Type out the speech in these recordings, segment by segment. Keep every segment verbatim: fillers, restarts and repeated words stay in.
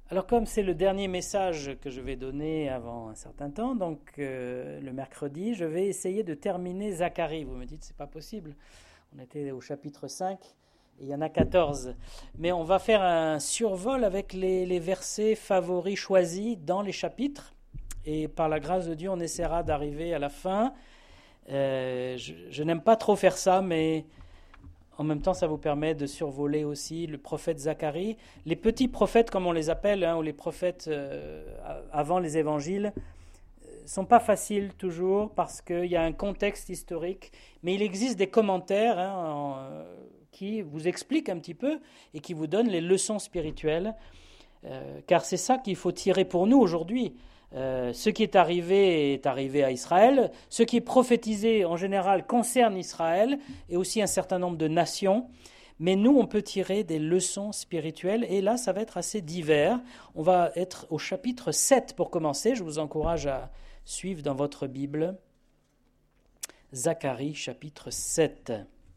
Alors comme c'est le dernier message que je vais donner avant un certain temps, donc euh, le mercredi, je vais essayer de terminer Zacharie. Vous me dites, c'est pas possible. On était au chapitre cinq et il y en a quatorze. Mais on va faire un survol avec les, les versets favoris choisis dans les chapitres. Et par la grâce de Dieu, on essaiera d'arriver à la fin. Euh, je, je n'aime pas trop faire ça, mais en même temps, ça vous permet de survoler aussi le prophète Zacharie. Les petits prophètes, comme on les appelle, hein, ou les prophètes euh, avant les évangiles, ne sont pas faciles toujours parce qu'il y a un contexte historique. Mais il existe des commentaires hein, en, euh, qui vous expliquent un petit peu et qui vous donnent les leçons spirituelles. Euh, car c'est ça qu'il faut tirer pour nous aujourd'hui. Euh, ce qui est arrivé est arrivé à Israël. Ce qui est prophétisé en général concerne Israël et aussi un certain nombre de nations. Mais nous, on peut tirer des leçons spirituelles et là, ça va être assez divers. On va être au chapitre sept pour commencer. Je vous encourage à suivre dans votre Bible. Zacharie, chapitre sept.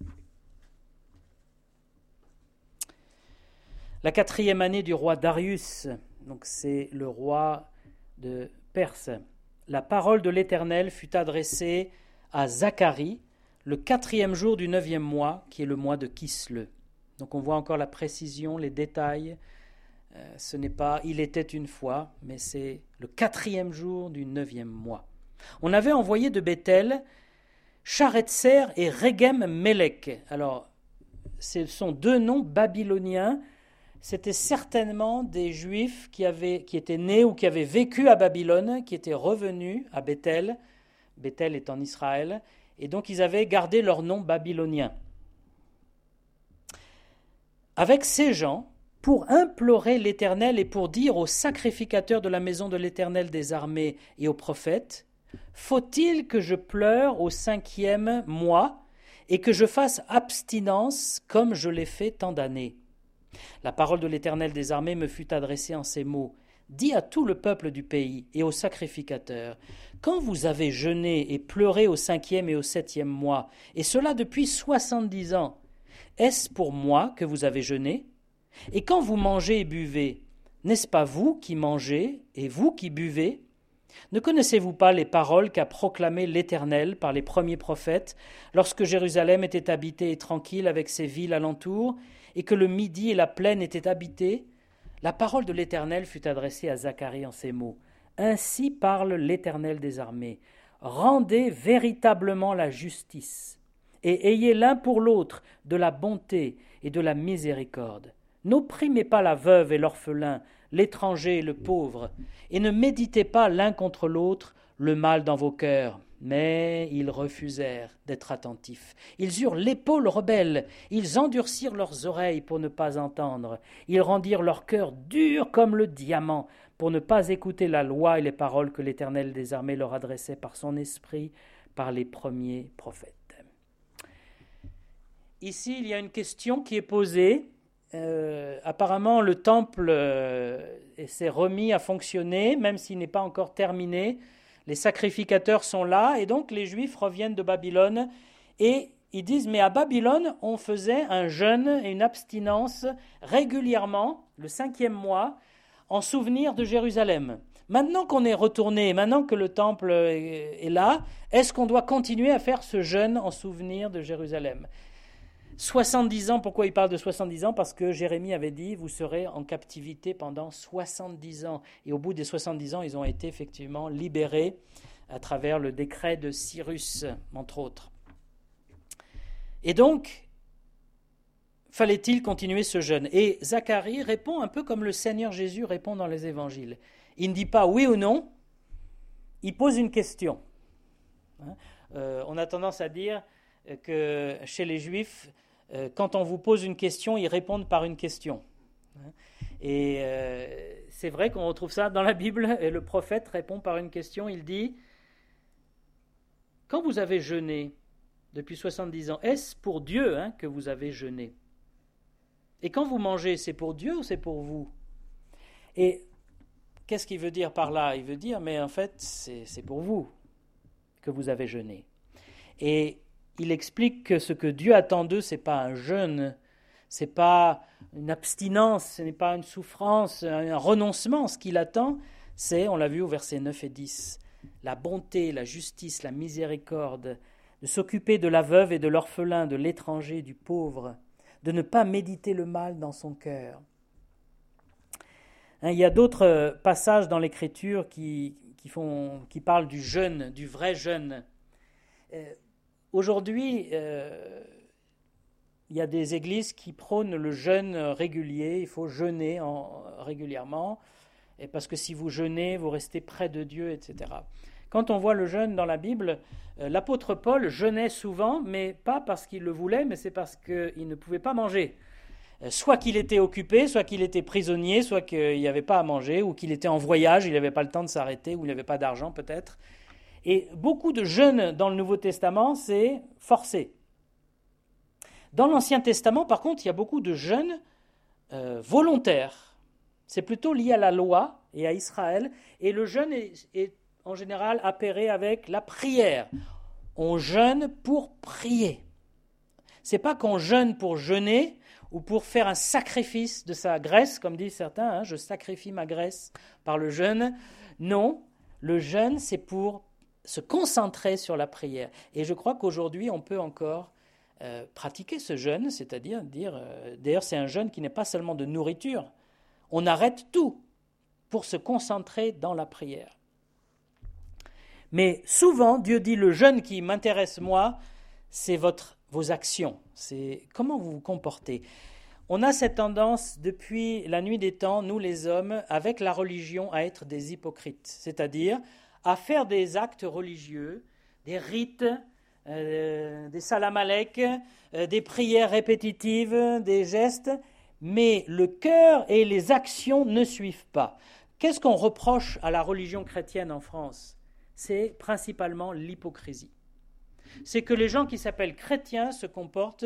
La quatrième année du roi Darius, donc c'est le roi de Perse. La parole de l'Éternel fut adressée à Zacharie le quatrième jour du neuvième mois, qui est le mois de Kisle. Donc on voit encore la précision, les détails. Euh, ce n'est pas « il était une fois », mais c'est le quatrième jour du neuvième mois. On avait envoyé de Béthel Charetzer et Regem-Melech. Alors, ce sont deux noms babyloniens. C'était certainement des Juifs qui, avaient, qui étaient nés ou qui avaient vécu à Babylone, qui étaient revenus à Béthel. Béthel est en Israël. Et donc, ils avaient gardé leur nom babylonien. Avec ces gens, pour implorer l'Éternel et pour dire aux sacrificateurs de la maison de l'Éternel des armées et aux prophètes, « Faut-il que je pleure au cinquième mois et que je fasse abstinence comme je l'ai fait tant d'années ?» La parole de l'Éternel des armées me fut adressée en ces mots. Dis à tout le peuple du pays et aux sacrificateurs, quand vous avez jeûné et pleuré au cinquième et au septième mois, et cela depuis soixante-dix ans, est-ce pour moi que vous avez jeûné? Et quand vous mangez et buvez, n'est-ce pas vous qui mangez et vous qui buvez? Ne connaissez-vous pas les paroles qu'a proclamées l'Éternel par les premiers prophètes, lorsque Jérusalem était habitée et tranquille avec ses villes alentours, et que le Midi et la plaine étaient habités? La parole de l'Éternel fut adressée à Zacharie en ces mots. Ainsi parle l'Éternel des armées. Rendez véritablement la justice, et ayez l'un pour l'autre de la bonté et de la miséricorde. N'opprimez pas la veuve et l'orphelin, l'étranger et le pauvre, et ne méditez pas l'un contre l'autre le mal dans vos cœurs. Mais ils refusèrent d'être attentifs. Ils eurent l'épaule rebelle, ils endurcirent leurs oreilles pour ne pas entendre. Ils rendirent leur cœur dur comme le diamant pour ne pas écouter la loi et les paroles que l'Éternel des armées leur adressait par son esprit, par les premiers prophètes. Ici, il y a une question qui est posée. Euh, apparemment, le temple euh, s'est remis à fonctionner, même s'il n'est pas encore terminé. Les sacrificateurs sont là, et donc les Juifs reviennent de Babylone, et ils disent, mais à Babylone, on faisait un jeûne et une abstinence régulièrement, le cinquième mois, en souvenir de Jérusalem. Maintenant qu'on est retourné, maintenant que le temple est là, est-ce qu'on doit continuer à faire ce jeûne en souvenir de Jérusalem ? soixante-dix ans, pourquoi il parle de soixante-dix ans? Parce que Jérémie avait dit, vous serez en captivité pendant soixante-dix ans. Et au bout des soixante-dix ans, ils ont été effectivement libérés à travers le décret de Cyrus, entre autres. Et donc, fallait-il continuer ce jeûne? Et Zacharie répond un peu comme le Seigneur Jésus répond dans les évangiles. Il ne dit pas oui ou non, il pose une question. Hein? Euh, on a tendance à dire que chez les Juifs, euh, quand on vous pose une question, ils répondent par une question. Et euh, c'est vrai qu'on retrouve ça dans la Bible, et le prophète répond par une question, il dit « Quand vous avez jeûné depuis soixante-dix ans, est-ce pour Dieu hein, que vous avez jeûné? Et quand vous mangez, c'est pour Dieu ou c'est pour vous ?» Et qu'est-ce qu'il veut dire par là? Il veut dire, mais en fait, c'est, c'est pour vous que vous avez jeûné. Et il explique que ce que Dieu attend d'eux, ce n'est pas un jeûne, Ce n'est pas une abstinence, ce n'est pas une souffrance, un renoncement. Ce qui l'attend, c'est, on l'a vu au verset neuf et dix, la bonté, la justice, la miséricorde, de s'occuper de la veuve et de l'orphelin, de l'étranger, du pauvre, de ne pas méditer le mal dans son cœur. Hein, il y a d'autres passages dans l'Écriture qui, qui, font, qui parlent du jeûne, du vrai jeûne. Euh, aujourd'hui, euh, il y a des églises qui prônent le jeûne régulier, il faut jeûner en, régulièrement, et parce que si vous jeûnez, vous restez près de Dieu, et cetera. Quand on voit le jeûne dans la Bible, euh, l'apôtre Paul jeûnait souvent, mais pas parce qu'il le voulait, mais c'est parce qu'il ne pouvait pas manger. Euh, soit qu'il était occupé, soit qu'il était prisonnier, soit qu'il n'y avait pas à manger, ou qu'il était en voyage, il n'avait pas le temps de s'arrêter, ou il n'avait pas d'argent peut-être. Et beaucoup de jeûnes dans le Nouveau Testament, c'est forcé. Dans l'Ancien Testament, par contre, il y a beaucoup de jeûnes euh, volontaires. C'est plutôt lié à la loi et à Israël, et le jeûne est, est en général appairé avec la prière. On jeûne pour prier. C'est pas qu'on jeûne pour jeûner ou pour faire un sacrifice de sa graisse, comme disent certains, hein, je sacrifie ma graisse par le jeûne. Non, le jeûne, c'est pour se concentrer sur la prière. Et je crois qu'aujourd'hui, on peut encore euh, pratiquer ce jeûne, c'est-à-dire dire, euh, d'ailleurs, c'est un jeûne qui n'est pas seulement de nourriture. On arrête tout pour se concentrer dans la prière. Mais souvent, Dieu dit, le jeûne qui m'intéresse moi, c'est votre, vos actions, c'est comment vous vous comportez. On a cette tendance, depuis la nuit des temps, nous les hommes, avec la religion, à être des hypocrites, c'est-à-dire à faire des actes religieux, des rites, euh, des salam aleik, euh, des prières répétitives, des gestes, mais le cœur et les actions ne suivent pas. Qu'est-ce qu'on reproche à la religion chrétienne en France ? C'est principalement l'hypocrisie. C'est que les gens qui s'appellent chrétiens se comportent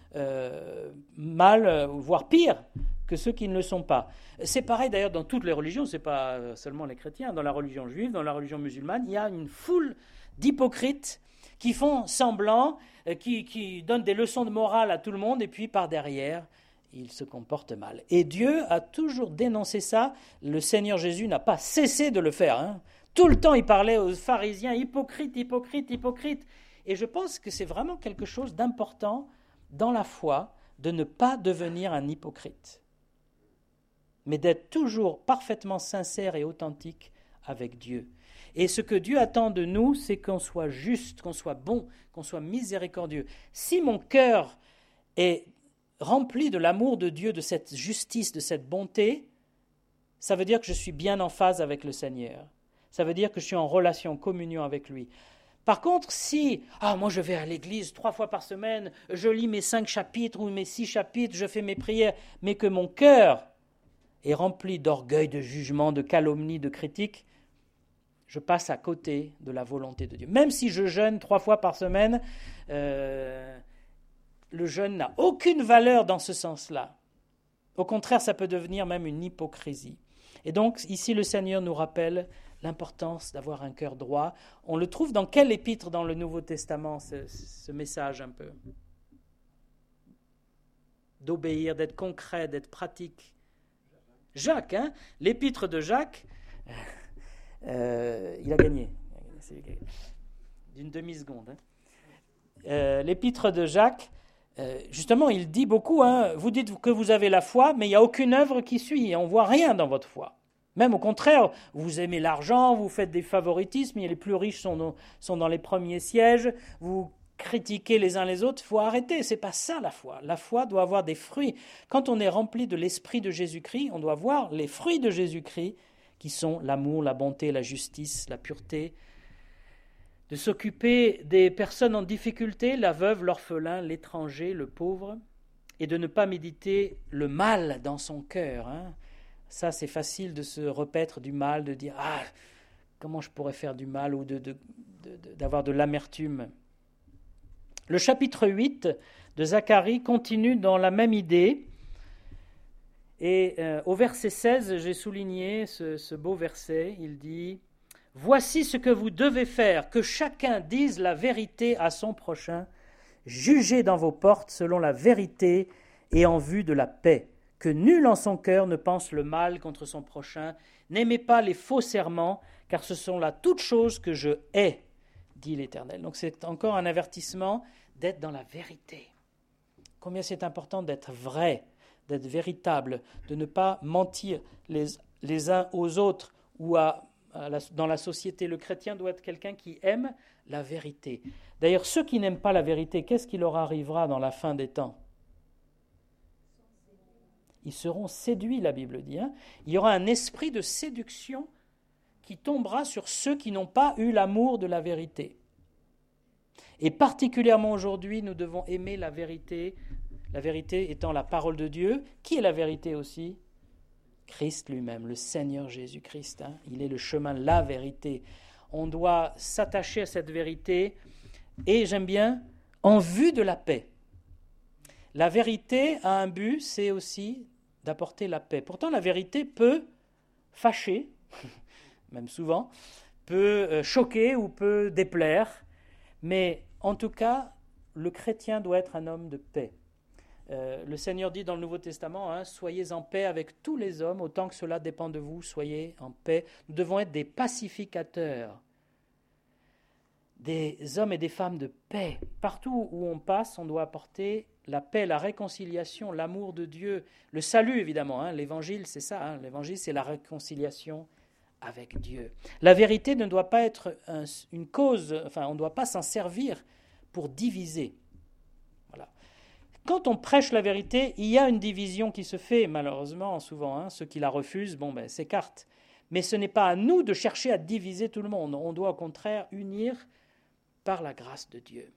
euh, mal, voire pire, que ceux qui ne le sont pas. C'est pareil d'ailleurs dans toutes les religions, ce n'est pas seulement les chrétiens. Dans la religion juive, dans la religion musulmane, il y a une foule d'hypocrites qui font semblant, qui, qui donnent des leçons de morale à tout le monde, et puis par derrière, ils se comportent mal. Et Dieu a toujours dénoncé ça. Le Seigneur Jésus n'a pas cessé de le faire, hein. Tout le temps, il parlait aux pharisiens, hypocrites, hypocrites, hypocrites. Et je pense que c'est vraiment quelque chose d'important dans la foi, de ne pas devenir un hypocrite, mais d'être toujours parfaitement sincère et authentique avec Dieu. Et ce que Dieu attend de nous, c'est qu'on soit juste, qu'on soit bon, qu'on soit miséricordieux. Si mon cœur est rempli de l'amour de Dieu, de cette justice, de cette bonté, ça veut dire que je suis bien en phase avec le Seigneur. Ça veut dire que je suis en relation, communion avec lui. Par contre, si, ah, moi je vais à l'église trois fois par semaine, je lis mes cinq chapitres ou mes six chapitres, je fais mes prières, mais que mon cœur est rempli d'orgueil, de jugement, de calomnie, de critique, je passe à côté de la volonté de Dieu. Même si je jeûne trois fois par semaine, euh, le jeûne n'a aucune valeur dans ce sens-là. Au contraire, ça peut devenir même une hypocrisie. Et donc, ici, le Seigneur nous rappelle l'importance d'avoir un cœur droit. On le trouve dans quel épître dans le Nouveau Testament, ce, ce message un peu ? D'obéir, d'être concret, d'être pratique. Jacques, hein ? L'épître de Jacques, euh, il a gagné. D'une demi-seconde. Hein. Euh, l'épître de Jacques, euh, justement, il dit beaucoup, hein, vous dites que vous avez la foi, mais il n'y a aucune œuvre qui suit, on ne voit rien dans votre foi. Même au contraire, vous aimez l'argent, vous faites des favoritismes, les plus riches sont dans, sont dans les premiers sièges, vous critiquez les uns les autres, il faut arrêter, ce n'est pas ça la foi. La foi doit avoir des fruits. Quand on est rempli de l'esprit de Jésus-Christ, on doit voir les fruits de Jésus-Christ, qui sont l'amour, la bonté, la justice, la pureté, de s'occuper des personnes en difficulté, la veuve, l'orphelin, l'étranger, le pauvre, et de ne pas méditer le mal dans son cœur, hein. Ça, c'est facile de se repaître du mal, de dire « Ah, comment je pourrais faire du mal ?» ou de, de, de, de, d'avoir de l'amertume. Le chapitre huit de Zacharie continue dans la même idée. Et euh, au verset seize, j'ai souligné ce, ce beau verset. Il dit « Voici ce que vous devez faire, que chacun dise la vérité à son prochain. Jugez dans vos portes selon la vérité et en vue de la paix, que nul en son cœur ne pense le mal contre son prochain. N'aimez pas les faux serments, car ce sont là toutes choses que je hais, dit l'Éternel. Donc c'est encore un avertissement d'être dans la vérité. Combien c'est important d'être vrai, d'être véritable, de ne pas mentir les, les uns aux autres ou à, à la, dans la société. Le chrétien doit être quelqu'un qui aime la vérité. D'ailleurs, ceux qui n'aiment pas la vérité, qu'est-ce qui leur arrivera dans la fin des temps ? Ils seront séduits, la Bible dit. Hein. Il y aura un esprit de séduction qui tombera sur ceux qui n'ont pas eu l'amour de la vérité. Et particulièrement aujourd'hui, nous devons aimer la vérité, la vérité étant la parole de Dieu. Qui est la vérité aussi ? Christ lui-même, le Seigneur Jésus-Christ. Hein. Il est le chemin, la vérité. On doit s'attacher à cette vérité et, j'aime bien, en vue de la paix. La vérité a un but, c'est aussi d'apporter la paix. Pourtant, la vérité peut fâcher, même souvent, peut choquer ou peut déplaire, mais en tout cas, le chrétien doit être un homme de paix. Euh, le Seigneur dit dans le Nouveau Testament, hein, soyez en paix avec tous les hommes, autant que cela dépend de vous, soyez en paix. Nous devons être des pacificateurs, des hommes et des femmes de paix. Partout où on passe, on doit apporter la paix, la réconciliation, l'amour de Dieu, le salut évidemment. Hein, l'évangile, c'est ça. Hein, l'évangile, c'est la réconciliation avec Dieu. La vérité ne doit pas être un, une cause, enfin, on ne doit pas s'en servir pour diviser. Voilà. Quand on prêche la vérité, il y a une division qui se fait, malheureusement, souvent. Hein, ceux qui la refusent, bon, ben, s'écartent. Mais ce n'est pas à nous de chercher à diviser tout le monde. On doit au contraire unir par la grâce de Dieu.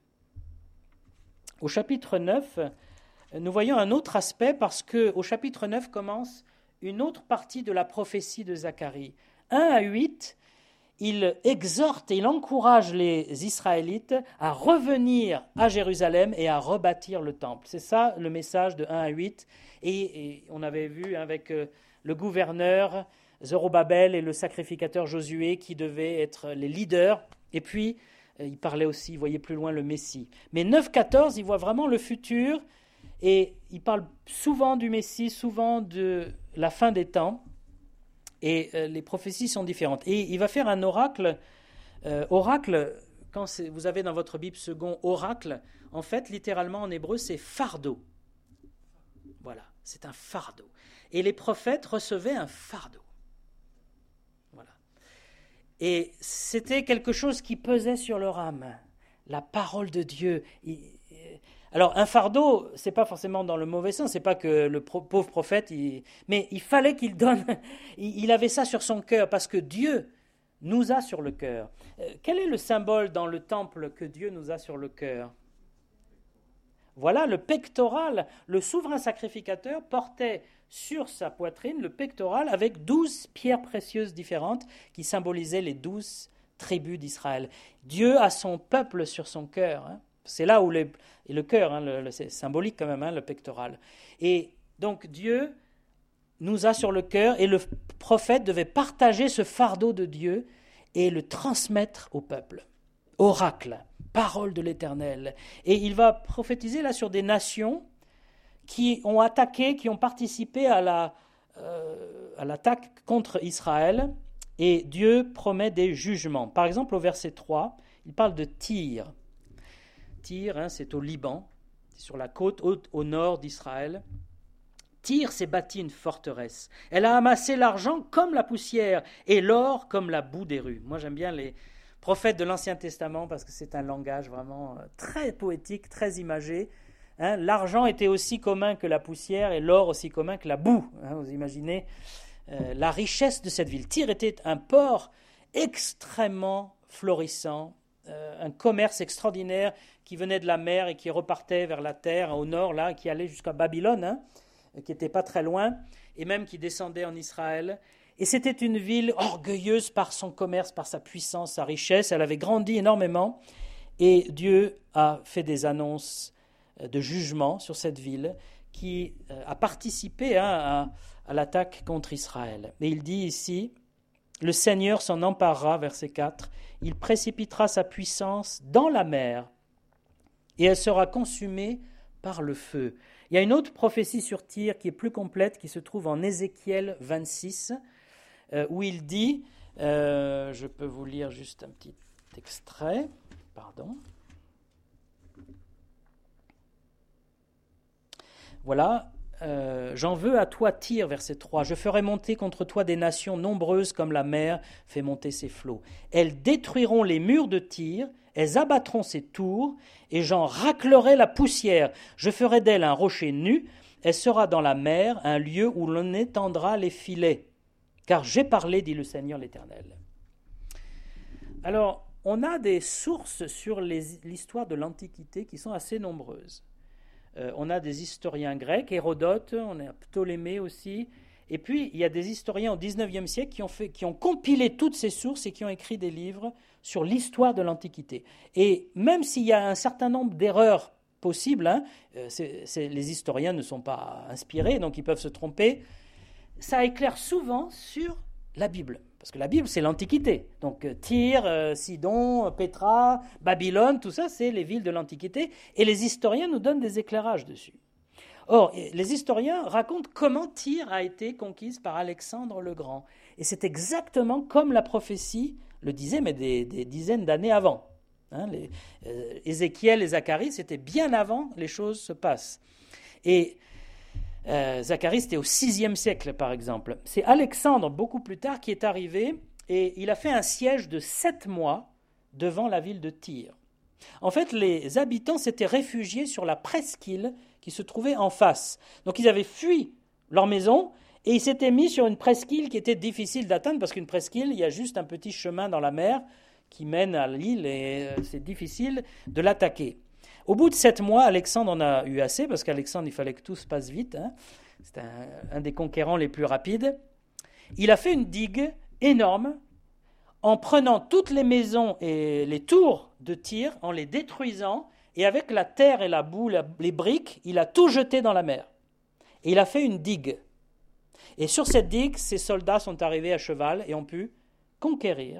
Au chapitre neuf, nous voyons un autre aspect parce qu'au chapitre neuf commence une autre partie de la prophétie de Zacharie. un à huit, il exhorte et il encourage les Israélites à revenir à Jérusalem et à rebâtir le temple. C'est ça le message de un à huit. Et, et on avait vu avec le gouverneur Zorobabel et le sacrificateur Josué qui devaient être les leaders. Et puis, il parlait aussi, il voyait plus loin le Messie. Mais neuf quatorze, il voit vraiment le futur et il parle souvent du Messie, souvent de la fin des temps. Et euh, les prophéties sont différentes. Et il va faire un oracle. Euh, oracle, quand c'est, vous avez dans votre Bible second oracle, en fait, littéralement en hébreu, c'est fardeau. Voilà, c'est un fardeau. Et les prophètes recevaient un fardeau. Voilà. Et c'était quelque chose qui pesait sur leur âme. La parole de Dieu. Il, Alors, un fardeau, c'est pas forcément dans le mauvais sens, c'est pas que le pro- pauvre prophète, il, mais il fallait qu'il donne, il, il avait ça sur son cœur, parce que Dieu nous a sur le cœur. Euh, quel est le symbole dans le temple que Dieu nous a sur le cœur ? Voilà, le pectoral. Le souverain sacrificateur portait sur sa poitrine le pectoral avec douze pierres précieuses différentes qui symbolisaient les douze tribus d'Israël. Dieu a son peuple sur son cœur, hein. C'est là où les, et le cœur, hein, le, le, c'est symbolique quand même, hein, le pectoral. Et donc Dieu nous a sur le cœur et le prophète devait partager ce fardeau de Dieu et le transmettre au peuple. Oracle, parole de l'Éternel. Et il va prophétiser là sur des nations qui ont attaqué, qui ont participé à, la, euh, à l'attaque contre Israël. Et Dieu promet des jugements. Par exemple, au verset trois, il parle de Tyr. Tyr, hein, c'est au Liban, c'est sur la côte haute au nord d'Israël. Tyr s'est bâti une forteresse. Elle a amassé l'argent comme la poussière et l'or comme la boue des rues. Moi, j'aime bien les prophètes de l'Ancien Testament parce que c'est un langage vraiment très poétique, très imagé. Hein, l'argent était aussi commun que la poussière et l'or aussi commun que la boue. Hein, vous imaginez euh, la richesse de cette ville. Tyr était un port extrêmement florissant, euh, un commerce extraordinaire qui venait de la mer et qui repartait vers la terre au nord, là, qui allait jusqu'à Babylone, hein, qui n'était pas très loin, et même qui descendait en Israël. Et c'était une ville orgueilleuse par son commerce, par sa puissance, sa richesse. Elle avait grandi énormément, et Dieu a fait des annonces de jugement sur cette ville qui a participé hein, à, à l'attaque contre Israël. Et il dit ici, le Seigneur s'en emparera, verset quatre, il précipitera sa puissance dans la mer, et elle sera consumée par le feu. Il y a une autre prophétie sur Tyr qui est plus complète, qui se trouve en Ézéchiel vingt-six, euh, où il dit, euh, je peux vous lire juste un petit extrait, pardon. Voilà, euh, j'en veux à toi Tyr, verset trois, je ferai monter contre toi des nations nombreuses comme la mer fait monter ses flots. Elles détruiront les murs de Tyr, elles abattront ses tours, et j'en raclerai la poussière. Je ferai d'elle un rocher nu, elle sera dans la mer, un lieu où l'on étendra les filets. Car j'ai parlé, dit le Seigneur l'Éternel. Alors, on a des sources sur les, l'histoire de l'Antiquité qui sont assez nombreuses. Euh, on a des historiens grecs, Hérodote, on a Ptolémée aussi, et puis il y a des historiens au dix-neuvième siècle qui ont, fait, qui ont compilé toutes ces sources et qui ont écrit des livres sur l'histoire de l'Antiquité. Et même s'il y a un certain nombre d'erreurs possibles, hein, c'est, c'est, les historiens ne sont pas inspirés, donc ils peuvent se tromper, ça éclaire souvent sur la Bible. Parce que la Bible, c'est l'Antiquité. Donc Tyr, euh, Sidon, Pétra, Babylone, tout ça, c'est les villes de l'Antiquité. Et les historiens nous donnent des éclairages dessus. Or, les historiens racontent comment Tyr a été conquise par Alexandre le Grand. Et c'est exactement comme la prophétie le disait, mais des, des dizaines d'années avant. Hein, les, euh, Ézéchiel et Zacharie, c'était bien avant les choses se passent. Et euh, Zacharie, c'était au sixième siècle, par exemple. C'est Alexandre, beaucoup plus tard, qui est arrivé, et il a fait un siège de sept mois devant la ville de Tyr. En fait, les habitants s'étaient réfugiés sur la presqu'île qui se trouvait en face. Donc, ils avaient fui leur maison et ils s'étaient mis sur une presqu'île qui était difficile d'atteindre parce qu'une presqu'île, il y a juste un petit chemin dans la mer qui mène à l'île et c'est difficile de l'attaquer. Au bout de sept mois, Alexandre en a eu assez parce qu'Alexandre, il fallait que tout se passe vite. Hein. C'était un, un des conquérants les plus rapides. Il a fait une digue énorme en prenant toutes les maisons et les tours de Tyr, en les détruisant, et avec la terre et la boue, la, les briques, il a tout jeté dans la mer. Et il a fait une digue. Et sur cette digue, ses soldats sont arrivés à cheval et ont pu conquérir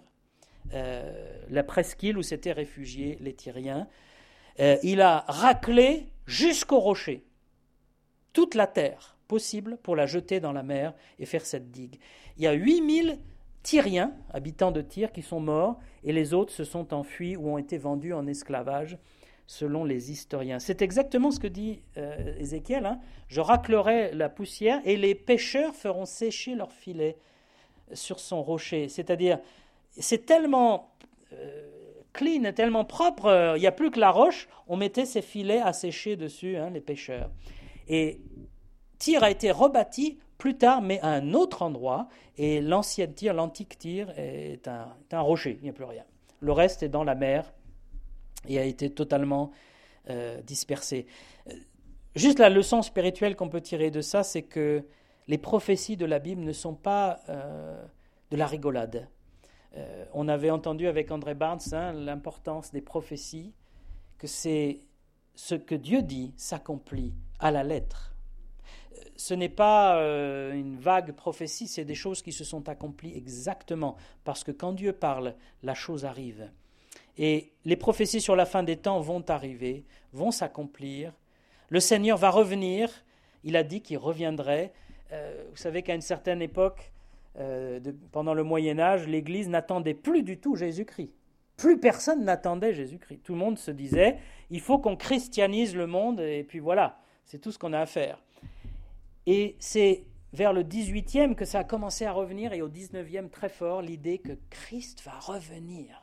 euh, la presqu'île où s'étaient réfugiés les Tyriens. Euh, il a raclé jusqu'au rocher toute la terre possible pour la jeter dans la mer et faire cette digue. Il y a huit mille Tyriens, habitants de Tyr, qui sont morts, et les autres se sont enfuis ou ont été vendus en esclavage, selon les historiens. C'est exactement ce que dit euh, Ézéchiel. Hein. Je raclerai la poussière, et les pêcheurs feront sécher leurs filets sur son rocher. C'est-à-dire, c'est tellement euh, clean, tellement propre, il euh, n'y a plus que la roche, on mettait ces filets à sécher dessus, hein, les pêcheurs. Et Tyr a été rebâti plus tard, mais à un autre endroit, et l'ancienne Tyr, l'antique Tyr, est un, est un rocher, il n'y a plus rien. Le reste est dans la mer et a été totalement euh, dispersé. Juste la leçon spirituelle qu'on peut tirer de ça, c'est que les prophéties de la Bible ne sont pas euh, de la rigolade. Euh, on avait entendu avec André Barnes hein, l'importance des prophéties, que c'est ce que Dieu dit s'accomplit à la lettre. Ce n'est pas euh, une vague prophétie, c'est des choses qui se sont accomplies exactement, parce que quand Dieu parle, la chose arrive. Et les prophéties sur la fin des temps vont arriver, vont s'accomplir. Le Seigneur va revenir, il a dit qu'il reviendrait. Euh, vous savez qu'à une certaine époque, euh, de, pendant le Moyen-Âge, l'Église n'attendait plus du tout Jésus-Christ. Plus personne n'attendait Jésus-Christ. Tout le monde se disait, il faut qu'on christianise le monde, et puis voilà, c'est tout ce qu'on a à faire. Et c'est vers le dix-huitième que ça a commencé à revenir, et au dix-neuvième très fort, l'idée que Christ va revenir.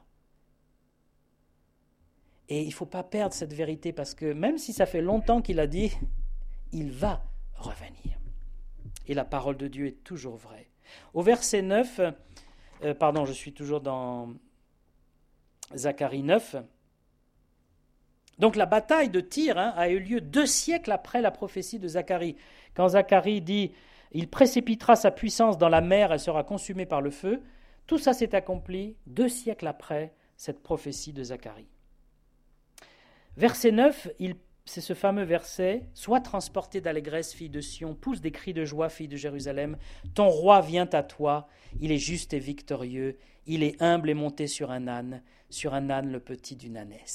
Et il ne faut pas perdre cette vérité, parce que même si ça fait longtemps qu'il a dit, il va revenir. Et la parole de Dieu est toujours vraie. Au verset neuf, euh, pardon, je suis toujours dans Zacharie neuf. Donc la bataille de Tyr hein, a eu lieu deux siècles après la prophétie de Zacharie. Quand Zacharie dit « Il précipitera sa puissance dans la mer, elle sera consumée par le feu », tout ça s'est accompli deux siècles après cette prophétie de Zacharie. Verset neuf, il, c'est ce fameux verset « Sois transporté d'allégresse, fille de Sion, pousse des cris de joie, fille de Jérusalem. Ton roi vient à toi, il est juste et victorieux, il est humble et monté sur un âne, sur un âne le petit d'une ânesse. »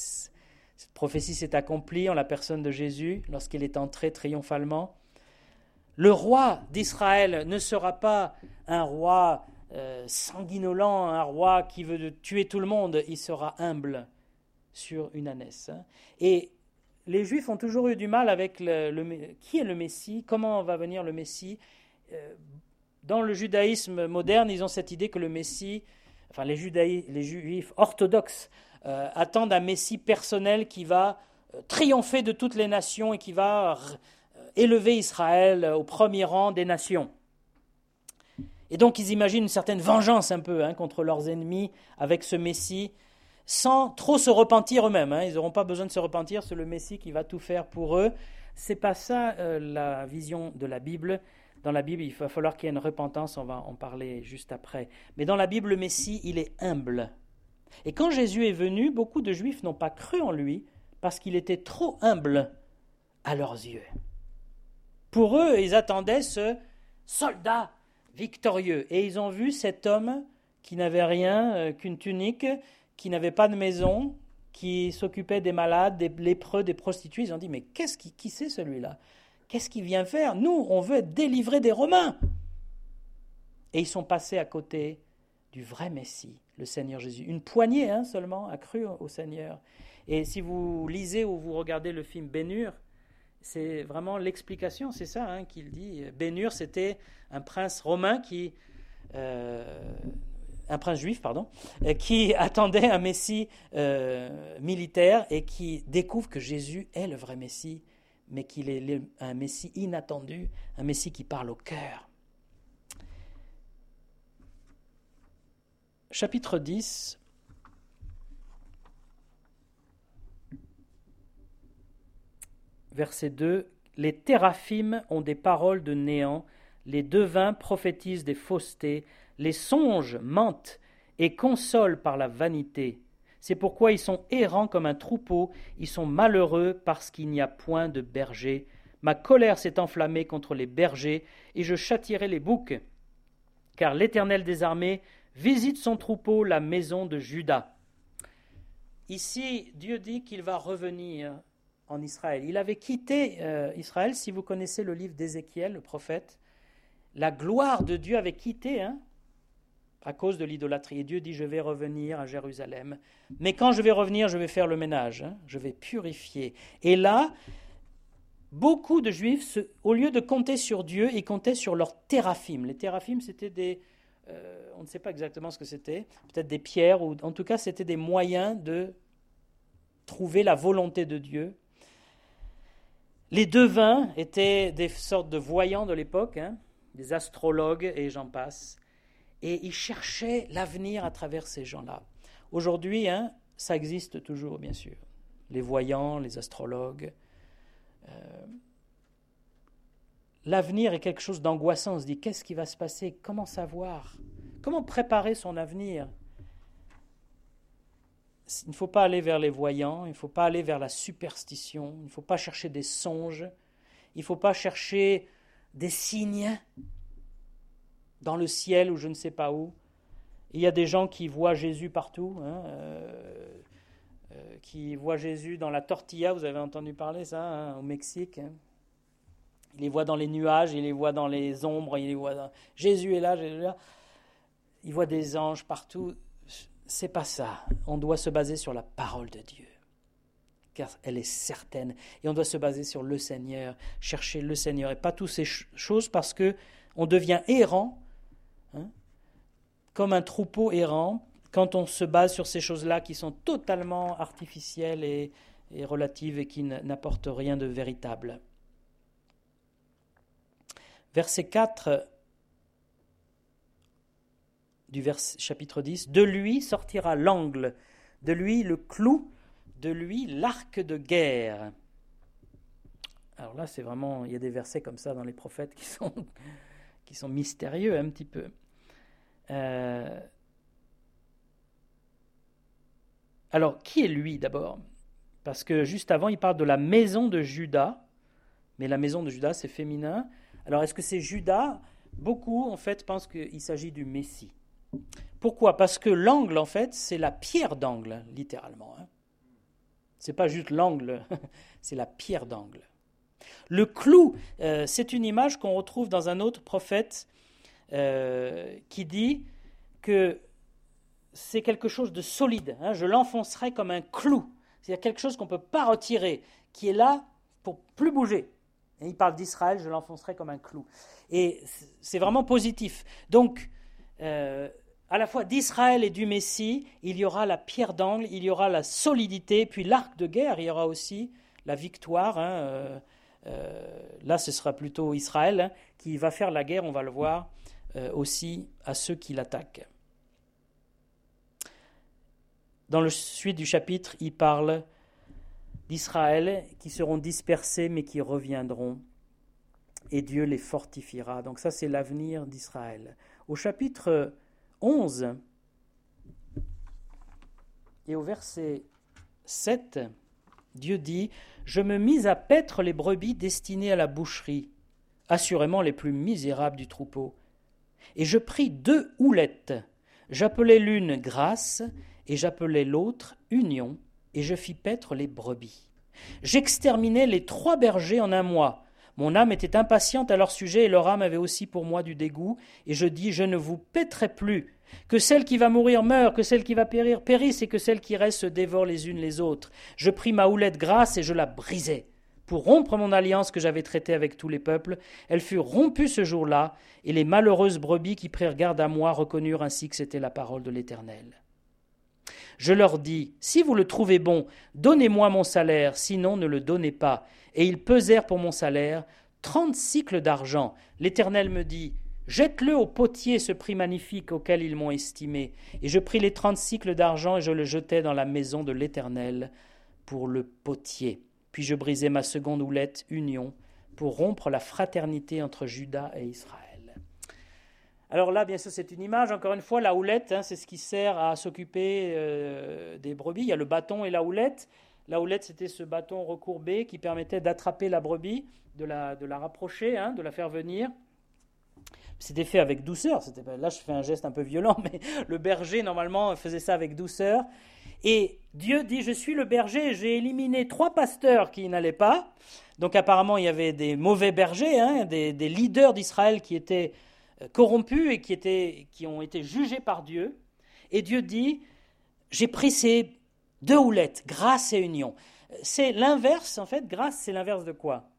Cette prophétie s'est accomplie en la personne de Jésus lorsqu'il est entré triomphalement. Le roi d'Israël ne sera pas un roi euh, sanguinolent, un roi qui veut tuer tout le monde. Il sera humble sur une ânesse. Et les Juifs ont toujours eu du mal avec le, le, qui est le Messie, comment va venir le Messie. Euh, dans le judaïsme moderne, ils ont cette idée que le Messie, enfin les, judaï, les Juifs orthodoxes euh, attendent un Messie personnel qui va euh, triompher de toutes les nations et qui va euh, élever Israël au premier rang des nations. Et donc ils imaginent une certaine vengeance un peu hein, contre leurs ennemis avec ce Messie, sans trop se repentir eux-mêmes. Hein. Ils n'auront pas besoin de se repentir, c'est le Messie qui va tout faire pour eux. Ce n'est pas ça euh, la vision de la Bible. Dans la Bible, il va falloir qu'il y ait une repentance, on va en parler juste après. Mais dans la Bible, le Messie, il est humble. Et quand Jésus est venu, beaucoup de Juifs n'ont pas cru en lui parce qu'il était trop humble à leurs yeux. Pour eux, ils attendaient ce soldat victorieux. Et ils ont vu cet homme qui n'avait rien euh, qu'une tunique, qui n'avait pas de maison, qui s'occupait des malades, des lépreux, des prostituées. Ils ont dit, mais qu'est-ce qui, qui c'est celui-là ? Qu'est-ce qu'il vient faire ? Nous, on veut être délivrés des Romains. Et ils sont passés à côté du vrai Messie, le Seigneur Jésus. Une poignée hein, seulement a cru au Seigneur. Et si vous lisez ou vous regardez le film Ben-Hur, c'est vraiment l'explication, c'est ça hein, qu'il dit. Ben-Hur, c'était un prince romain qui... Euh, un prince juif, pardon, qui attendait un Messie euh, militaire et qui découvre que Jésus est le vrai Messie, mais qu'il est un Messie inattendu, un Messie qui parle au cœur. Chapitre dix. Verset deux. Les théraphim ont des paroles de néant, les devins prophétisent des faussetés, les songes mentent et consolent par la vanité. C'est pourquoi ils sont errants comme un troupeau, ils sont malheureux parce qu'il n'y a point de berger. Ma colère s'est enflammée contre les bergers, et je châtierai les boucs. Car l'Éternel des armées visite son troupeau, la maison de Juda. Ici, Dieu dit qu'il va revenir en Israël. Il avait quitté euh, Israël, si vous connaissez le livre d'Ézéchiel, le prophète. La gloire de Dieu avait quitté, hein, à cause de l'idolâtrie. Et Dieu dit, je vais revenir à Jérusalem. Mais quand je vais revenir, je vais faire le ménage. Hein, je vais purifier. Et là, beaucoup de Juifs, se, au lieu de compter sur Dieu, ils comptaient sur leurs téraphim. Les téraphim, c'était des... Euh, on ne sait pas exactement ce que c'était. Peut-être des pierres, ou en tout cas, c'était des moyens de trouver la volonté de Dieu. Les devins étaient des sortes de voyants de l'époque, hein, des astrologues, et j'en passe. Et ils cherchaient l'avenir à travers ces gens-là. Aujourd'hui, hein, ça existe toujours, bien sûr. Les voyants, les astrologues. Euh, l'avenir est quelque chose d'angoissant. On se dit, qu'est-ce qui va se passer ? Comment savoir ? Comment préparer son avenir ? Il ne faut pas aller vers les voyants, il ne faut pas aller vers la superstition, il ne faut pas chercher des songes, il ne faut pas chercher des signes dans le ciel ou je ne sais pas où. Il y a des gens qui voient Jésus partout, hein, euh, euh, qui voient Jésus dans la tortilla, vous avez entendu parler ça, hein, au Mexique. Hein. Il les voit dans les nuages, il les voit dans les ombres, il les voit dans... Jésus est là, Jésus est là. Il voit des anges partout. C'est pas ça. On doit se baser sur la parole de Dieu, car elle est certaine. Et on doit se baser sur le Seigneur, chercher le Seigneur, et pas toutes ces ch- choses parce que on devient errant, hein, comme un troupeau errant, quand on se base sur ces choses-là qui sont totalement artificielles et, et relatives et qui n'apportent rien de véritable. Verset quatre du vers, chapitre dix, de lui sortira l'angle, de lui le clou, de lui l'arc de guerre. Alors là, c'est vraiment, il y a des versets comme ça dans les prophètes qui sont, qui sont mystérieux un petit peu. Euh, alors, qui est lui d'abord ? Parce que juste avant, il parle de la maison de Juda, mais la maison de Juda, c'est féminin. Alors, est-ce que c'est Juda ? Beaucoup, en fait, pensent qu'il s'agit du Messie. Pourquoi ? Parce que l'angle, en fait, c'est la pierre d'angle, littéralement. Hein. Ce n'est pas juste l'angle, c'est la pierre d'angle. Le clou, euh, c'est une image qu'on retrouve dans un autre prophète euh, qui dit que c'est quelque chose de solide. Hein, je l'enfoncerai comme un clou. C'est-à-dire quelque chose qu'on ne peut pas retirer, qui est là pour plus bouger. Et il parle d'Israël, je l'enfoncerai comme un clou. Et c'est vraiment positif. Donc, euh, à la fois d'Israël et du Messie, il y aura la pierre d'angle, il y aura la solidité, puis l'arc de guerre, il y aura aussi la victoire. Hein, euh, euh, là, ce sera plutôt Israël hein, qui va faire la guerre, on va le voir, euh, aussi à ceux qui l'attaquent. Dans la suite du chapitre, il parle d'Israël qui seront dispersés mais qui reviendront et Dieu les fortifiera. Donc ça c'est l'avenir d'Israël. Au chapitre onze et au verset sept, Dieu dit « Je me mis à paître les brebis destinées à la boucherie, assurément les plus misérables du troupeau. Et je pris deux houlettes, j'appelai l'une grâce et j'appelai l'autre union, et je fis paître les brebis. J'exterminai les trois bergers en un mois. Mon âme était impatiente à leur sujet, et leur âme avait aussi pour moi du dégoût. Et je dis, je ne vous paîtrai plus. Que celle qui va mourir meure, que celle qui va périr périsse, et que celle qui reste se dévore les unes les autres. Je pris ma houlette grasse et je la brisai. Pour rompre mon alliance que j'avais traitée avec tous les peuples, elle fut rompue ce jour-là, et les malheureuses brebis qui prirent garde à moi reconnurent ainsi que c'était la parole de l'Éternel. Je leur dis, si vous le trouvez bon, donnez-moi mon salaire, sinon ne le donnez pas. Et ils pesèrent pour mon salaire trente cycles d'argent. L'Éternel me dit, jette-le au potier ce prix magnifique auquel ils m'ont estimé. Et je pris les trente cycles d'argent et je le jetai dans la maison de l'Éternel pour le potier. Puis je brisai ma seconde houlette, union, pour rompre la fraternité entre Juda et Israël. Alors là, bien sûr, c'est une image. Encore une fois, la houlette, hein, c'est ce qui sert à s'occuper euh, des brebis. Il y a le bâton et la houlette. La houlette, c'était ce bâton recourbé qui permettait d'attraper la brebis, de la, de la rapprocher, hein, de la faire venir. C'était fait avec douceur. C'était, là, je fais un geste un peu violent, mais le berger, normalement, faisait ça avec douceur. Et Dieu dit, je suis le berger, j'ai éliminé trois pasteurs qui n'allaient pas. Donc apparemment, il y avait des mauvais bergers, hein, des, des leaders d'Israël qui étaient corrompus et qui, étaient, qui ont été jugés par Dieu. Et Dieu dit, j'ai pris ces deux houlettes, grâce et union. C'est l'inverse, en fait. Grâce, c'est l'inverse de quoi?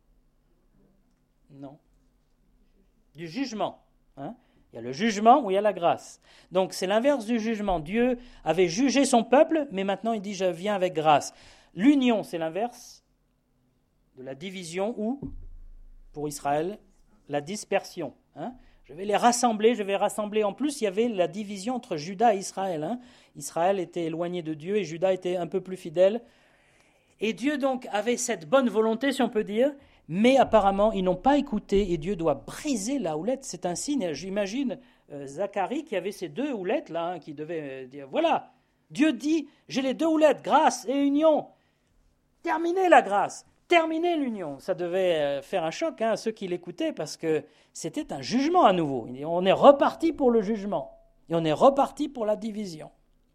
Non. Du jugement. Hein? Il y a le jugement ou il y a la grâce. Donc c'est l'inverse du jugement. Dieu avait jugé son peuple, mais maintenant il dit, je viens avec grâce. L'union, c'est l'inverse de la division ou, pour Israël, la dispersion. Hein? Je vais les rassembler, je vais rassembler. En plus, il y avait la division entre Juda et Israël. Hein? Israël était éloigné de Dieu et Juda était un peu plus fidèle. Et Dieu donc avait cette bonne volonté, si on peut dire, mais apparemment, ils n'ont pas écouté et Dieu doit briser la houlette. C'est un signe. J'imagine euh, Zacharie qui avait ces deux houlettes là, hein, qui devait euh, dire, voilà, Dieu dit, j'ai les deux houlettes, grâce et union. Terminez la grâce. Terminer l'union, ça devait faire un choc hein, à ceux qui l'écoutaient parce que c'était un jugement à nouveau. On est reparti pour le jugement et on est reparti pour la division.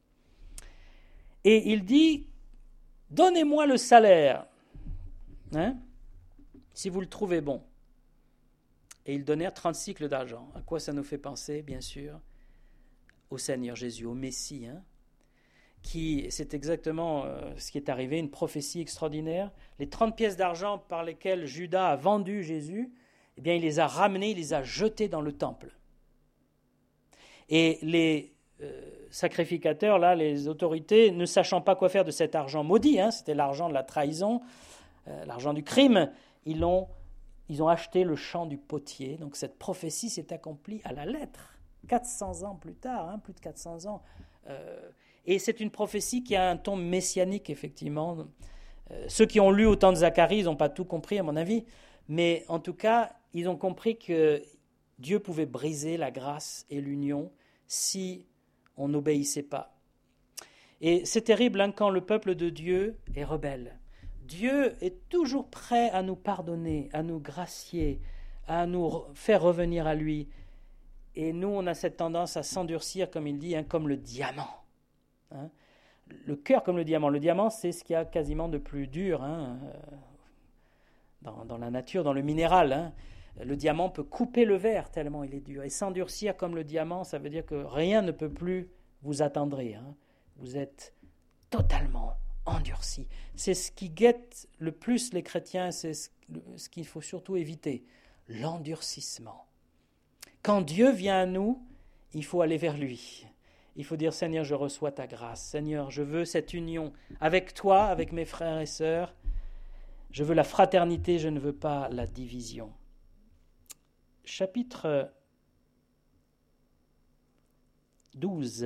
Et il dit, donnez-moi le salaire, hein, si vous le trouvez bon. Et ils donnèrent trente cycles d'argent. À quoi ça nous fait penser, bien sûr? Au Seigneur Jésus, au Messie, hein, qui, c'est exactement euh, ce qui est arrivé, une prophétie extraordinaire. Les trente pièces d'argent par lesquelles Judas a vendu Jésus, eh bien, il les a ramenées, il les a jetées dans le temple. Et les euh, sacrificateurs, là, les autorités, ne sachant pas quoi faire de cet argent maudit, hein, c'était l'argent de la trahison, euh, l'argent du crime, ils ont, ils ont acheté le champ du potier. Donc cette prophétie s'est accomplie à la lettre, quatre cents ans plus tard, hein, plus de quatre cents ans. Euh, Et c'est une prophétie qui a un ton messianique, effectivement. Euh, ceux qui ont lu au temps de Zacharie, ils n'ont pas tout compris, à mon avis. Mais en tout cas, ils ont compris que Dieu pouvait briser la grâce et l'union si on n'obéissait pas. Et c'est terrible hein, quand le peuple de Dieu est rebelle. Dieu est toujours prêt à nous pardonner, à nous gracier, à nous faire revenir à lui. Et nous, on a cette tendance à s'endurcir, comme il dit, hein, comme le diamant. Hein? le cœur comme le diamant. Le diamant, c'est ce qu'il y a quasiment de plus dur hein, dans, dans la nature, dans le minéral. Hein. Le diamant peut couper le verre tellement il est dur. Et s'endurcir comme le diamant, ça veut dire que rien ne peut plus vous attendrir. Hein. Vous êtes totalement endurci. C'est ce qui guette le plus les chrétiens, c'est ce, ce qu'il faut surtout éviter, l'endurcissement. Quand Dieu vient à nous, il faut aller vers lui. Il faut dire, Seigneur, je reçois ta grâce. Seigneur, je veux cette union avec toi, avec mes frères et sœurs. Je veux la fraternité, je ne veux pas la division. Chapitre douze.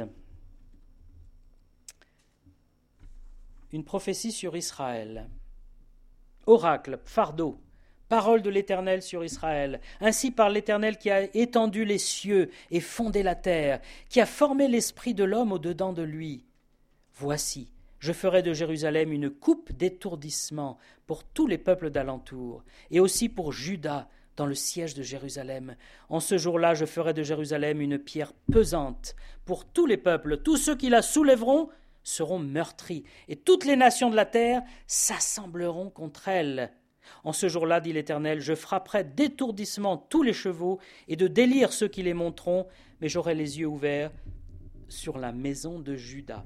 Une prophétie sur Israël. Oracle, fardeau, parole de l'Éternel sur Israël. Ainsi parle l'Éternel qui a étendu les cieux et fondé la terre, qui a formé l'esprit de l'homme au-dedans de lui. Voici, je ferai de Jérusalem une coupe d'étourdissement pour tous les peuples d'alentour, et aussi pour Juda dans le siège de Jérusalem. En ce jour-là, je ferai de Jérusalem une pierre pesante pour tous les peuples. Tous ceux qui la soulèveront seront meurtris, et toutes les nations de la terre s'assembleront contre elle. En ce jour-là, dit l'Éternel, je frapperai d'étourdissement tous les chevaux et de délire ceux qui les monteront, mais j'aurai les yeux ouverts sur la maison de Juda.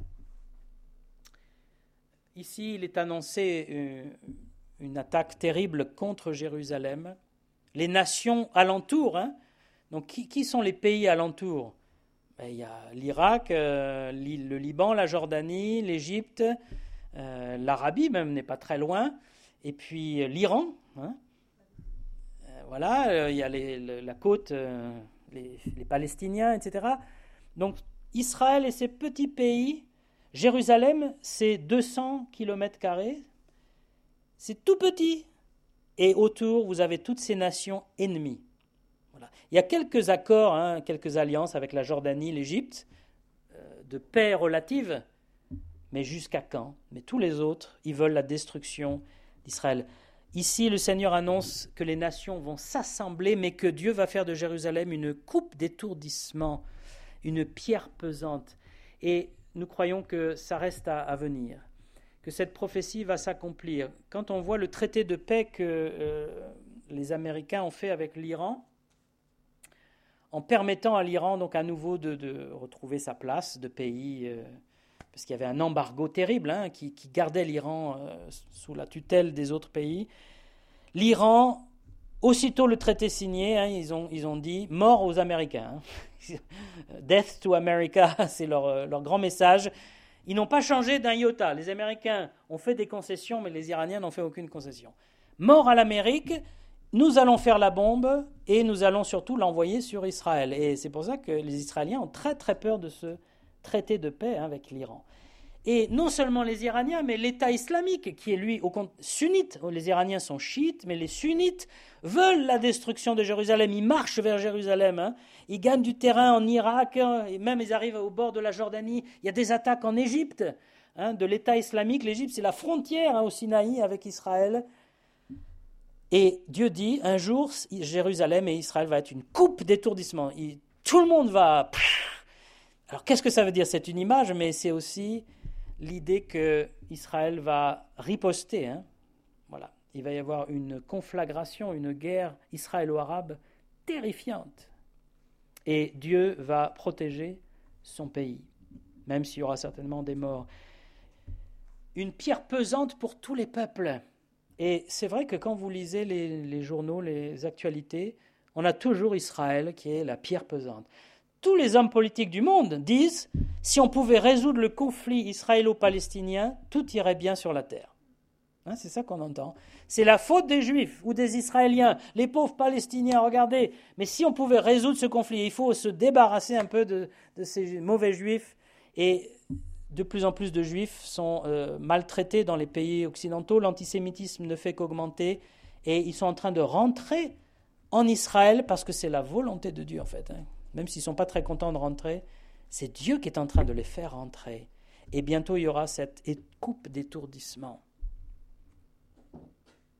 Ici, il est annoncé une attaque terrible contre Jérusalem. Les nations alentours, hein, donc qui, qui sont les pays alentours? Ben, il y a l'Irak, euh, le Liban, la Jordanie, l'Égypte, euh, l'Arabie même n'est pas très loin, et puis euh, l'Iran. Hein. Euh, voilà, euh, il y a les, le, la côte, euh, les, les Palestiniens, et cetera. Donc Israël et ses petits pays, Jérusalem, c'est deux cents kilomètres carrés, c'est tout petit. Et autour, vous avez toutes ces nations ennemies. Voilà. Il y a quelques accords, hein, quelques alliances avec la Jordanie, l'Égypte, euh, de paix relative, mais jusqu'à quand? Mais tous les autres, ils veulent la destruction d'Israël. Ici, le Seigneur annonce que les nations vont s'assembler, mais que Dieu va faire de Jérusalem une coupe d'étourdissement, une pierre pesante. Et nous croyons que ça reste à, à venir, que cette prophétie va s'accomplir. Quand on voit le traité de paix que euh, les Américains ont fait avec l'Iran, en permettant à l'Iran donc à nouveau de, de retrouver sa place de pays, euh, parce qu'il y avait un embargo terrible hein, qui, qui gardait l'Iran euh, sous la tutelle des autres pays. L'Iran, aussitôt le traité signé, hein, ils, ont, ils ont dit « mort aux Américains hein. ». Death to America, c'est leur, leur grand message. Ils n'ont pas changé d'un iota. Les Américains ont fait des concessions, mais les Iraniens n'ont fait aucune concession. Mort à l'Amérique, nous allons faire la bombe et nous allons surtout l'envoyer sur Israël. Et c'est pour ça que les Israéliens ont très très peur de ce traité de paix hein, avec l'Iran. Et non seulement les Iraniens, mais l'État islamique, qui est lui au compte sunnite. Les Iraniens sont chiites, mais les sunnites veulent la destruction de Jérusalem. Ils marchent vers Jérusalem. Hein. Ils gagnent du terrain en Irak, hein, et même ils arrivent au bord de la Jordanie. Il y a des attaques en Égypte hein, de l'État islamique. L'Égypte, c'est la frontière hein, au Sinaï avec Israël. Et Dieu dit, un jour, Jérusalem et Israël va être une coupe d'étourdissement. Il, tout le monde va... Alors, qu'est-ce que ça veut dire? C'est une image, mais c'est aussi l'idée qu'Israël va riposter. Hein. Voilà. Il va y avoir une conflagration, une guerre israélo-arabe terrifiante. Et Dieu va protéger son pays, même s'il y aura certainement des morts. Une pierre pesante pour tous les peuples. Et c'est vrai que quand vous lisez les, les journaux, les actualités, on a toujours Israël qui est la pierre pesante. Tous les hommes politiques du monde disent « si on pouvait résoudre le conflit israélo-palestinien, tout irait bien sur la terre hein, ». C'est ça qu'on entend. C'est la faute des Juifs ou des Israéliens, les pauvres Palestiniens, regardez. Mais si on pouvait résoudre ce conflit, il faut se débarrasser un peu de, de ces mauvais Juifs. Et de plus en plus de Juifs sont euh, maltraités dans les pays occidentaux. L'antisémitisme ne fait qu'augmenter. Et ils sont en train de rentrer en Israël parce que c'est la volonté de Dieu en fait. Hein. Même s'ils ne sont pas très contents de rentrer, c'est Dieu qui est en train de les faire rentrer. Et bientôt, il y aura cette coupe d'étourdissement.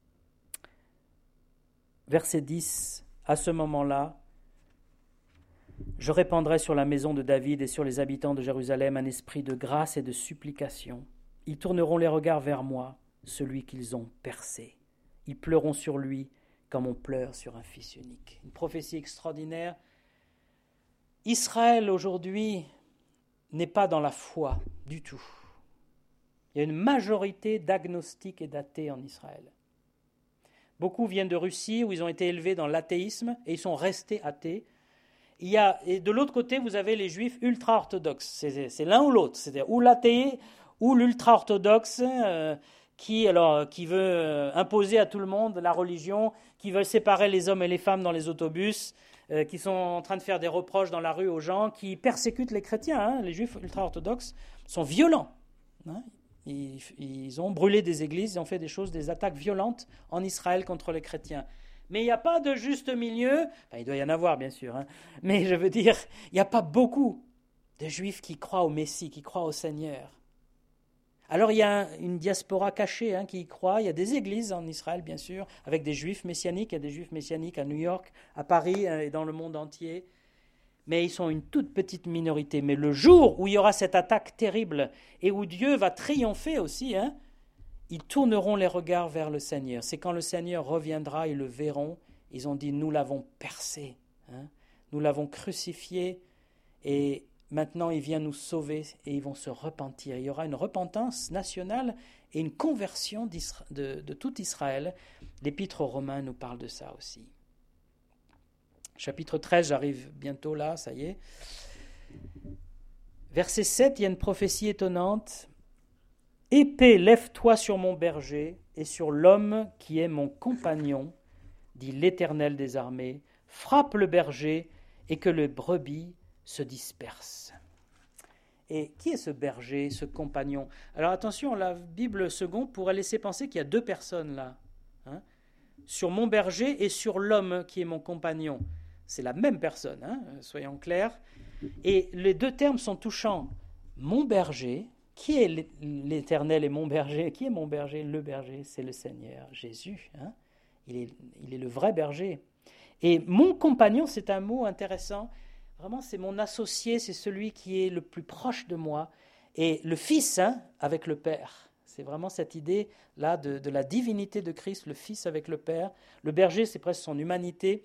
Verset dix, à ce moment-là, Je répandrai sur la maison de David et sur les habitants de Jérusalem un esprit de grâce et de supplication. Ils tourneront les regards vers moi, celui qu'ils ont percé. Ils pleureront sur lui comme on pleure sur un fils unique. Une prophétie extraordinaire. Israël aujourd'hui n'est pas dans la foi du tout. Il y a une majorité d'agnostiques et d'athées en Israël. Beaucoup viennent de Russie où ils ont été élevés dans l'athéisme et ils sont restés athées. Il y a, et de l'autre côté, vous avez les juifs ultra-orthodoxes. C'est, c'est l'un ou l'autre, c'est-à-dire ou l'athée ou l'ultra-orthodoxe euh, qui, alors, qui veut euh, imposer à tout le monde la religion, qui veut séparer les hommes et les femmes dans les autobus, euh, qui sont en train de faire des reproches dans la rue aux gens, qui persécutent les chrétiens. Hein. Les juifs ultra-orthodoxes sont violents. Hein. Ils, ils ont brûlé des églises, ils ont fait des choses, des attaques violentes en Israël contre les chrétiens. Mais il n'y a pas de juste milieu, enfin, il doit y en avoir bien sûr, hein, mais je veux dire, il n'y a pas beaucoup de juifs qui croient au Messie, qui croient au Seigneur. Alors il y a une diaspora cachée hein, qui y croit, il y a des églises en Israël bien sûr, avec des juifs messianiques, il y a des juifs messianiques à New York, à Paris et dans le monde entier, mais ils sont une toute petite minorité. Mais le jour où il y aura cette attaque terrible et où Dieu va triompher aussi, hein, ils tourneront les regards vers le Seigneur. C'est quand le Seigneur reviendra, ils le verront. Ils ont dit, nous l'avons percé, hein, nous l'avons crucifié et maintenant il vient nous sauver et ils vont se repentir. Il y aura une repentance nationale et une conversion de, de tout Israël. L'Épître aux Romains nous parle de ça aussi. Chapitre treize, j'arrive bientôt là, ça y est. Verset sept, il y a une prophétie étonnante. « Épée, lève-toi sur mon berger et sur l'homme qui est mon compagnon, dit l'Éternel des armées, frappe le berger et que le brebis se disperse. » Et qui est ce berger, ce compagnon ? Alors attention, la Bible seconde pourrait laisser penser qu'il y a deux personnes là. Hein, sur mon berger et sur l'homme qui est mon compagnon. C'est la même personne, hein, soyons clairs. Et les deux termes sont touchants. Mon berger, qui est l'Éternel et mon berger ? Qui est mon berger ? Le berger, c'est le Seigneur, Jésus. Hein, il est, il est le vrai berger. Et mon compagnon, c'est un mot intéressant. Vraiment, c'est mon associé, c'est celui qui est le plus proche de moi. Et le Fils hein, avec le Père. C'est vraiment cette idée-là de, de la divinité de Christ, le Fils avec le Père. Le berger, c'est presque son humanité.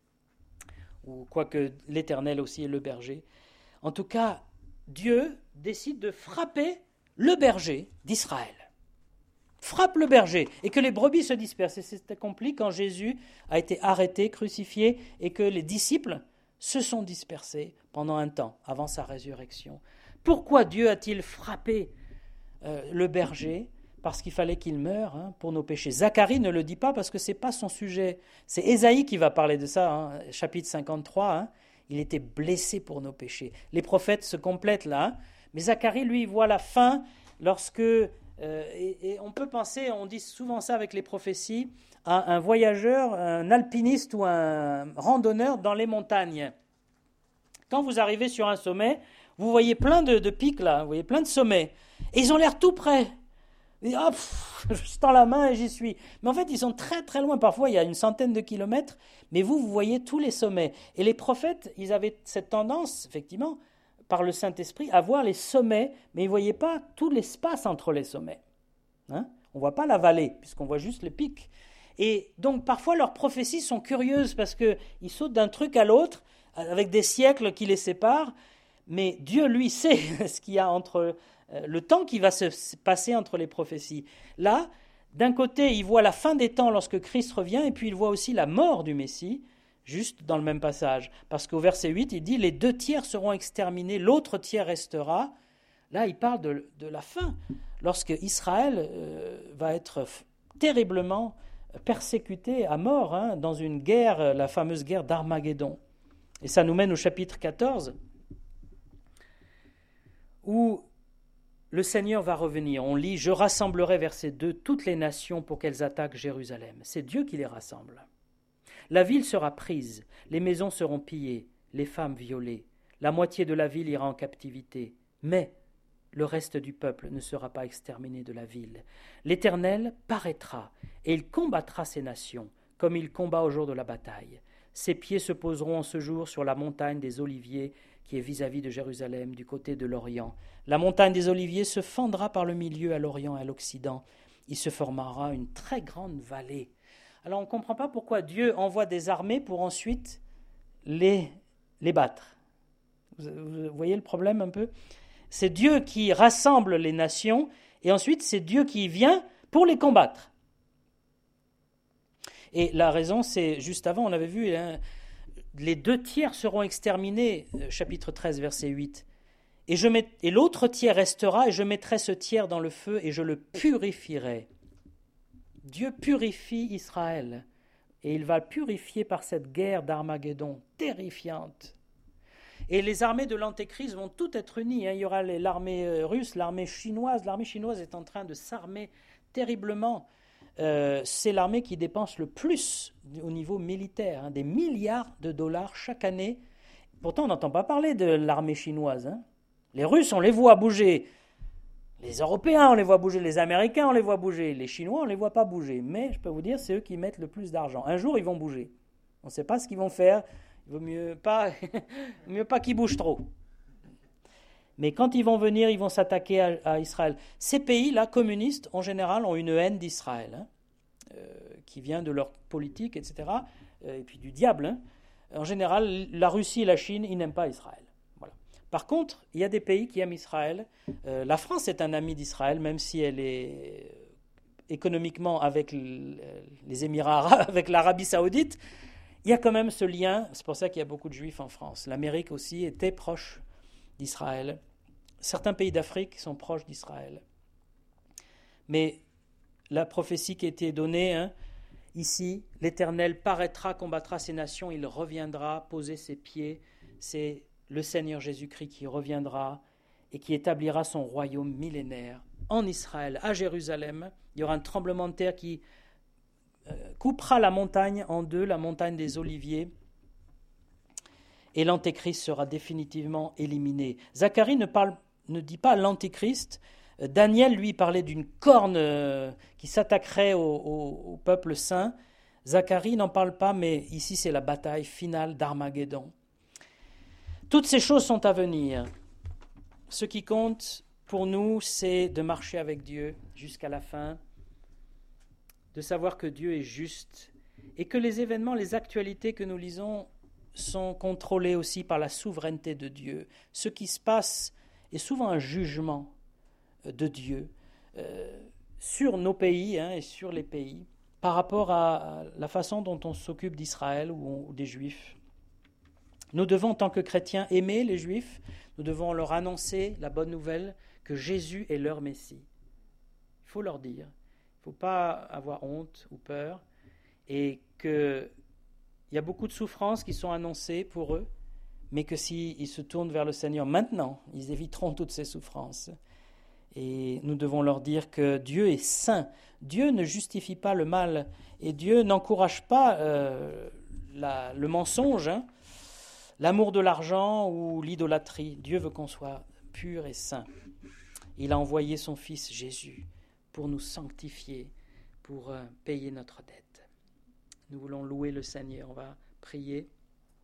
Ou quoique l'Éternel aussi est le berger. En tout cas, Dieu décide de frapper le berger d'Israël. Frappe le berger et que les brebis se dispersent. Et c'est accompli quand Jésus a été arrêté, crucifié, et que les disciples se sont dispersés pendant un temps, avant sa résurrection. Pourquoi Dieu a-t-il frappé euh, le berger ? Parce qu'il fallait qu'il meure hein, pour nos péchés. Zacharie ne le dit pas parce que ce n'est pas son sujet. C'est Ésaïe qui va parler de ça, hein, chapitre cinquante-trois. Hein, il était blessé pour nos péchés. Les prophètes se complètent là. Hein, mais Zacharie, lui, il voit la fin lorsque... Euh, et, et on peut penser, on dit souvent ça avec les prophéties, à un voyageur, un alpiniste ou un randonneur dans les montagnes. Quand vous arrivez sur un sommet, vous voyez plein de, de pics là, vous voyez plein de sommets. Et ils ont l'air tout près. Et, oh, pff, je tends la main et j'y suis. Mais en fait, ils sont très très loin. Parfois, il y a une centaine de kilomètres. Mais vous, vous voyez tous les sommets. Et les prophètes, ils avaient cette tendance, effectivement, par le Saint-Esprit, à voir les sommets, mais ils ne voyaient pas tout l'espace entre les sommets. Hein ? On ne voit pas la vallée, puisqu'on voit juste les pics. Et donc, parfois, leurs prophéties sont curieuses, parce qu'ils sautent d'un truc à l'autre, avec des siècles qui les séparent. Mais Dieu, lui, sait ce qu'il y a entre... le temps qui va se passer entre les prophéties. Là, d'un côté, il voit la fin des temps lorsque Christ revient, et puis il voit aussi la mort du Messie, juste dans le même passage. Parce qu'au verset huit, il dit « Les deux tiers seront exterminés, l'autre tiers restera ». Là, il parle de, de la fin, lorsque Israël euh, va être f- terriblement persécuté à mort hein, dans une guerre, la fameuse guerre d'Armageddon. Et ça nous mène au chapitre quatorze, où le Seigneur va revenir. On lit « Je rassemblerai, verset deux, toutes les nations pour qu'elles attaquent Jérusalem ». C'est Dieu qui les rassemble. La ville sera prise, les maisons seront pillées, les femmes violées. La moitié de la ville ira en captivité. Mais le reste du peuple ne sera pas exterminé de la ville. L'Éternel paraîtra et il combattra ces nations, comme il combat au jour de la bataille. Ses pieds se poseront en ce jour sur la montagne des Oliviers qui est vis-à-vis de Jérusalem, du côté de l'Orient. La montagne des Oliviers se fendra par le milieu à l'Orient et à l'Occident. Il se formera une très grande vallée. Alors on ne comprend pas pourquoi Dieu envoie des armées pour ensuite les, les battre. Vous, vous voyez le problème un peu ? C'est Dieu qui rassemble les nations et ensuite c'est Dieu qui vient pour les combattre. Et la raison, c'est juste avant, on avait vu, hein, les deux tiers seront exterminés, chapitre treize, verset huit. Et, je met, et l'autre tiers restera, et je mettrai ce tiers dans le feu, et je le purifierai. Dieu purifie Israël, et il va le purifier par cette guerre d'Armageddon terrifiante. Et les armées de l'Antéchrist vont toutes être unies. Hein. Il y aura l'armée russe, l'armée chinoise. L'armée chinoise est en train de s'armer terriblement. Euh, c'est l'armée qui dépense le plus au niveau militaire, hein, des milliards de dollars chaque année. Pourtant, on n'entend pas parler de l'armée chinoise. Hein. Les Russes, on les voit bouger. Les Européens, on les voit bouger. Les Américains, on les voit bouger. Les Chinois, on ne les voit pas bouger. Mais je peux vous dire, c'est eux qui mettent le plus d'argent. Un jour, ils vont bouger. On ne sait pas ce qu'ils vont faire. Il vaut mieux pas, mieux pas qu'ils bougent trop. Mais quand ils vont venir, ils vont s'attaquer à, à Israël. Ces pays-là, communistes, en général, ont une haine d'Israël, hein, euh, qui vient de leur politique, et cetera, euh, et puis du diable. Hein. En général, la Russie et la Chine, ils n'aiment pas Israël. Voilà. Par contre, il y a des pays qui aiment Israël. Euh, la France est un ami d'Israël, même si elle est économiquement avec les Émirats arabes, avec l'Arabie saoudite. Il y a quand même ce lien, c'est pour ça qu'il y a beaucoup de Juifs en France. L'Amérique aussi était proche d'Israël. Certains pays d'Afrique sont proches d'Israël. Mais la prophétie qui a été donnée, hein, ici, l'Éternel paraîtra, combattra ces nations, il reviendra poser ses pieds. C'est le Seigneur Jésus-Christ qui reviendra et qui établira son royaume millénaire en Israël, à Jérusalem. Il y aura un tremblement de terre qui coupera la montagne en deux, la montagne des Oliviers, et l'Antéchrist sera définitivement éliminé. Zacharie ne, parle, ne dit pas l'Antéchrist. Daniel, lui, parlait d'une corne qui s'attaquerait au, au, au peuple saint. Zacharie n'en parle pas, mais ici c'est la bataille finale d'Armageddon. Toutes ces choses sont à venir. Ce qui compte pour nous, c'est de marcher avec Dieu jusqu'à la fin, de savoir que Dieu est juste et que les événements, les actualités que nous lisons sont contrôlés aussi par la souveraineté de Dieu. Ce qui se passe est souvent un jugement de Dieu euh, sur nos pays, hein, et sur les pays par rapport à la façon dont on s'occupe d'Israël ou, on, ou des Juifs. Nous devons, en tant que chrétiens, aimer les Juifs. Nous devons leur annoncer la bonne nouvelle que Jésus est leur Messie. Il faut leur dire. Il ne faut pas avoir honte ou peur, et qu'il y a beaucoup de souffrances qui sont annoncées pour eux, mais que s'ils se tournent vers le Seigneur maintenant, ils éviteront toutes ces souffrances. Et nous devons leur dire que Dieu est saint. Dieu ne justifie pas le mal, et Dieu n'encourage pas euh, la, le mensonge, hein, l'amour de l'argent ou l'idolâtrie. Dieu veut qu'on soit pur et saint. Il a envoyé son Fils Jésus pour nous sanctifier, pour payer notre dette. Nous voulons louer le Seigneur. On va prier.